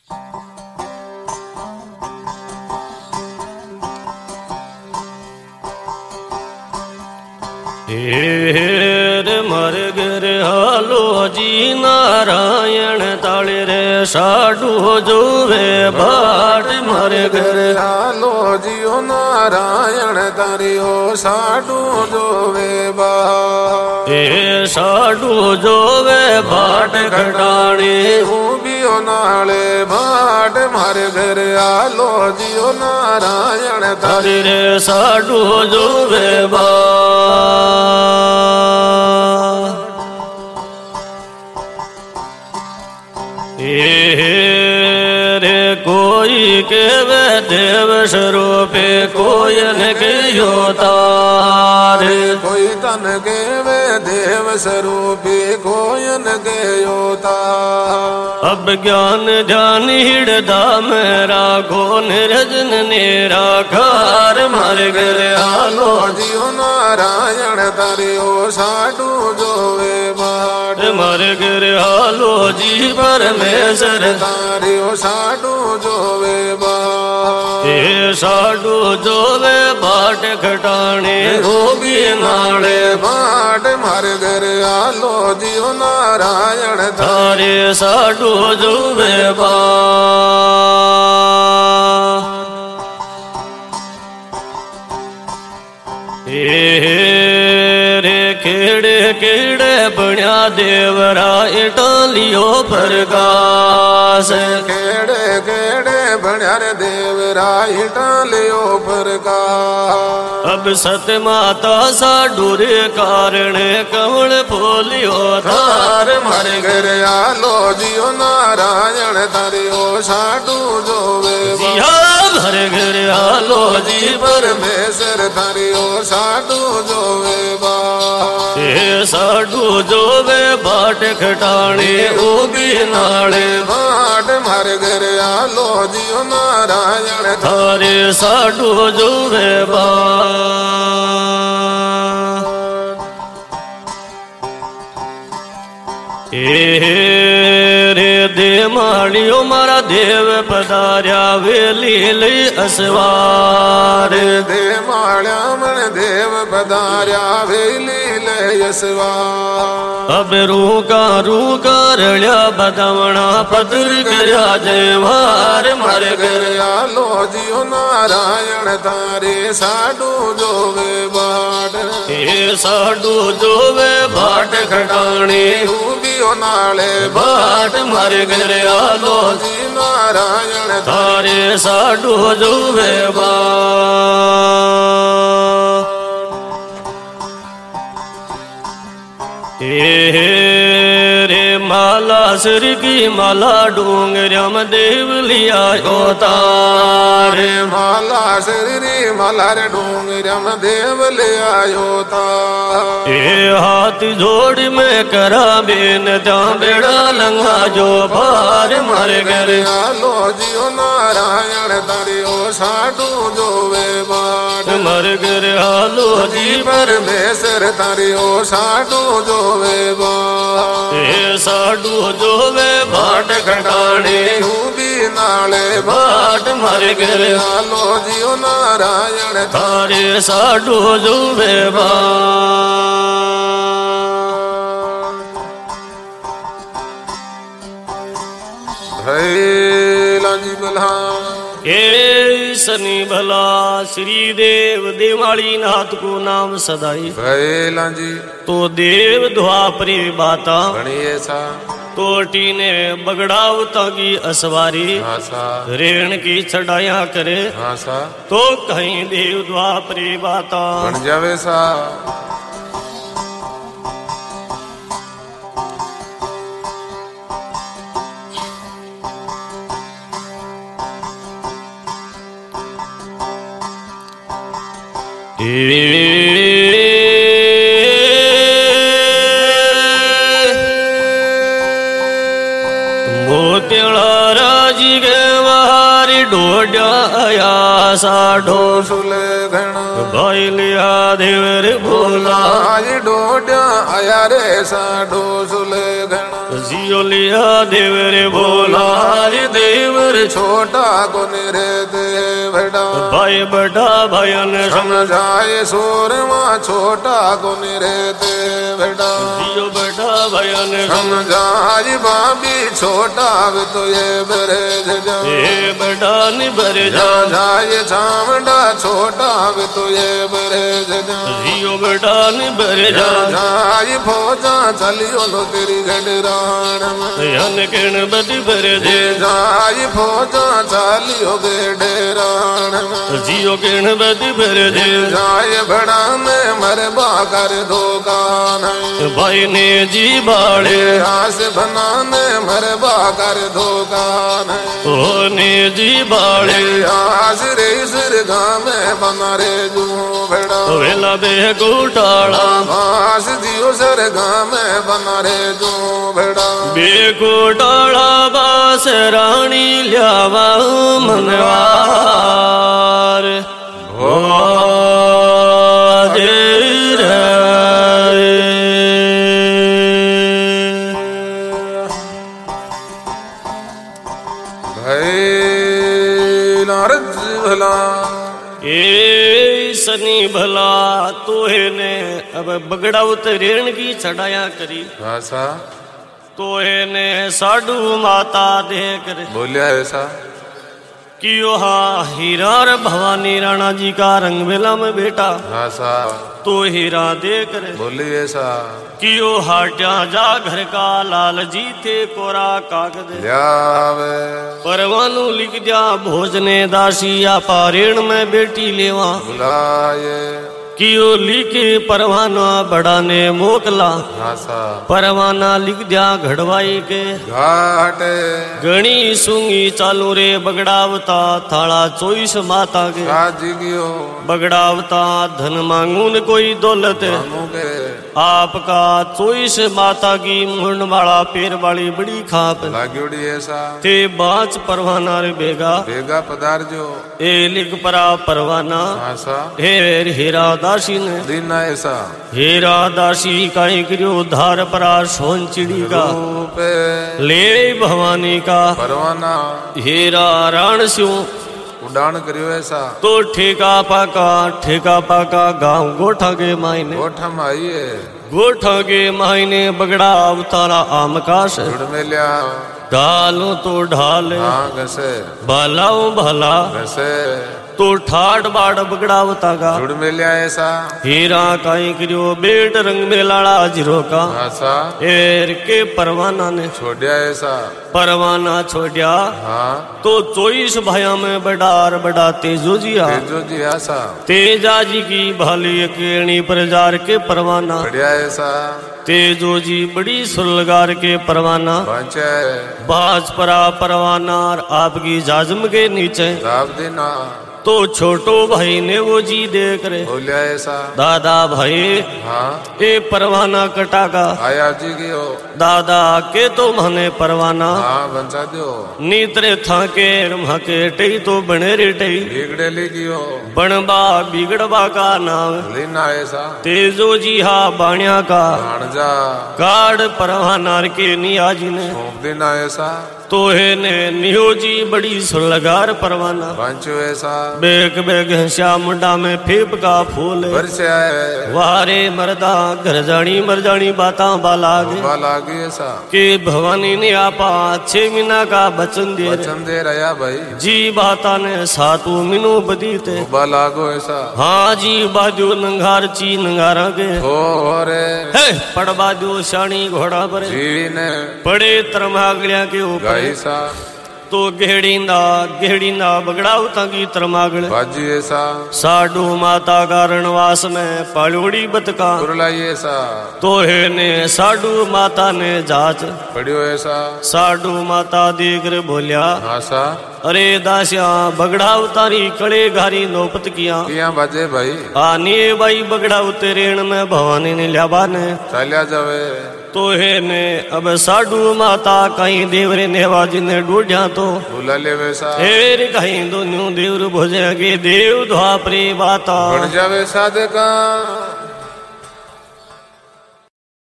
हेर मर गर हालो जी नारायण ताले रे साडू जोवे बाट मर गर हालो जियो नारायण तारियो साडू जोवे बाट साडू जोवे बाट खटाणी बियो नाले बाट मर गर हालो जियो नारायण तारे रे साडू जोवे बाट रे कोई केवे देव स्वरूपे कोई न कहो तार कोई तन केवे देव स्वरूपे कोई न कहो तार अब ज्ञान ध्यान हिड़दा मेरा गो निरजन निराकार मर गर हालो जियो नारायण तारियो साडू जोवे बाट मर गर हालो जी परमेश्वर तारियो साडू जोवे बाट साडू जोवे बाट खटाणे होगी नाले बाट मर गर हालो जियो नारायण तारे साडू जोवे रे खेड़े केड़े बण्या देवरा इटालियो प्रकाश केड़े केड़े बण्या रे देवरा इटालियो प्रकाश अब सत माता साडू रे कारण कमल फोलियो थार मर गर हालो जियो नारायण तारियो साडू जोवे भर घर हालो जी परमेश्वर तारियो साडू जोवे साडू जोवे बाट खटाणे ओगी नाले बाट मर गर हालो जियो नारायण थारे साडू जोवे रे दे मालियो मारा देव पधार्या वेली लई असवार दे माल्या मन देव पधार्या वेली लई असवार अब रूका रळ्या बदवणा पदर करया जयवार मर गर हालो जियो नारायण तारे साडू जोवे बाट साडू जोवे बाट खटाणे बियो नाले बाट मर गर हालो जी नारायण तारे साडू जोवे रे माला सिर की माला डूंगरम देव लिया तार माला शरीरी माला रे डूंगरम देव ले आयो तार हाथ जोड़ में करा बेन त्या बेड़ा लंगा जो पार मर गर हालो जियो नारायण तारियो साडू जोवे बाट मर गर हालो जी परमेश्वर तारियो साडू जोवे बाट साडू जोवे बाट खटाणे भी नाले बाट मर गर हालो जियो नारायण तारे साडू जोवे लांजी बल्हा हे सनी भला श्री देव देवाली नाथ को नाम सदाई लांजी तो देव द्वापरी बाता बणिए सा कोटी ने बगड़ावता की असवारी रेण की चढ़ाया करे तो कहीं देव द्वापरी बाता बन जावे सा मोतिया राजी के वारी डोड्या आया साढ़ो सुले घना भाई लिया देवर बोला डोड्या आया रे साढ़ो सुले घना जियो लिया देवर बोला देव छोटा को निरे दे बड़ा भाई बड़ा भयन समझाए सूरमा छोटा को निरे दे बड़ा जियो बड़ा भयन समझाए बाबी छोटा भी तो ये बरे जा ये बड़ा निबर जा जाए चामड़ा छोटा भी तो ये बरे जा जियो बड़ा निबर जा जाए फौजा चलियो लो तेरी गडरान यन किण बदी भर दे जाए फौजा चलियो गडरान जियो किण बदी भर दे जाए बड़ा में मरबा कर दुकान भाई ने जी बाड़े आस बनाने मरबा कर दुकान ओ ने जी बाड़े आस रे सिर में बना रे जू बड़ा वेला बे गोटाला आस जियो सर में बना रे जू बड़ा बे गोटाला बास रानी ल्यावा मनवार हो सनी भला तोहे ने अब बगड़ाउत रेण की चढ़ाया करी तोहे ने साडू माता देख बोलिया ऐसा कि हाँ हीरा रे भवानी राणा जी का रंगवेला में बेटा तो हीरा देख रे बोली ऐसा कि ओ हाट्या जा घर का लाल जी थे कोरा कागज परवानू लिख दिया भोजने दासी या पारेण में बेटी लेवा बुलाए कि ओ लिखे परवाना बड़ा ने मोकला परवाना लिख दिया घड़वाई के घाट गणी सूंगी चालू रे बगड़ावता थाला 24 माता के बगड़ावता धन मांगून कोई दौलत आपका 24 माता की मुंड वाला पैर वाली बड़ी खाप ते बाच परवाना रे बेगा बेगा पदार जो ए लिख परा परवाना हेर हीरा दासी ने दिन ऐसा हीरा दासी काई करियो धार परा सोन चिड़ी का ले भवानी का परवाना हीरा राण स्यो उड़ान करियो ऐसा तो ठेका पाका गांव गोठा के मायने गोठा माई गोठा के मायने बगड़ा अवतारा आमकाश में लिया ढालो तो ढाल घसे भलाओ भला घसे तो ठाट बाट बगड़ावता का जुड़ में लिया ऐसा हीरा काई करियो बेट रंग में लाड़ा जिरो का एर के परवाना ने छोड़िया ऐसा परवाना छोड़िया तो 24 भाया में बडार बड़ा तेजो जी ऐसा तेजा जी की भाली केणी प्रजार के परवाना बढ़िया ऐसा तेजो जी बड़ी सुलगार के परवाना बाज परा परवाना आपकी जाजम के नीचे देना तो छोटो भाई ने वो जी देख रहे बोलिया ऐसा दादा भाई ए परवाना कटागा आया जी की हो दादा के तो मने परवाना बंचा दो नीतरे था के मके टई तो बने रे टई बिगड़े लेगी हो बनबा बिगड़बा का नाम लेना ऐसा तेजो जी हा बाणिया का जा काड़ परवाना के नियाजी ने देना ऐसा तो है ने नियोजी बड़ी सुलगार परवाना पंचो ऐसा बेग बेग श्याम मुंडा में फेप का फूल वारे मरदा घर जानी मर जानी बाता बालागे ऐसा के भवानी ने आपा 6 महीना का बचन दे रहा भाई जी बाता ने 7 मीनू बदीते बालागो ऐसा हाँ जी बाजू नंगार ची नंगारा के हो रे पड़ बाजू शानी घोड़ा पर पड़े तरमागलिया के ऊपर तो गेड़ींदा बगड़ावता की तरमागड़ बाजी ऐसा साडू माता का रणवास में पालोड़ी बतका ऐसा तो है ने साडू माता ने जाच पढ़ियो ऐसा साडू माता देख रे बोलिया अरे दासिया बगड़ावतारी कड़े घारी नौपत किया बाजे भाई आने भाई बगड़ावते रेण में भवानी ने लिया ने चलिया जावे तो है ने अब साडू माता कहीं देवरे नेवाजी ने ढूंढा तो बुला ले वैसा एर कहीं दोनों देवर भोजे के देव द्वापरे बाता बढ़ जावे साधका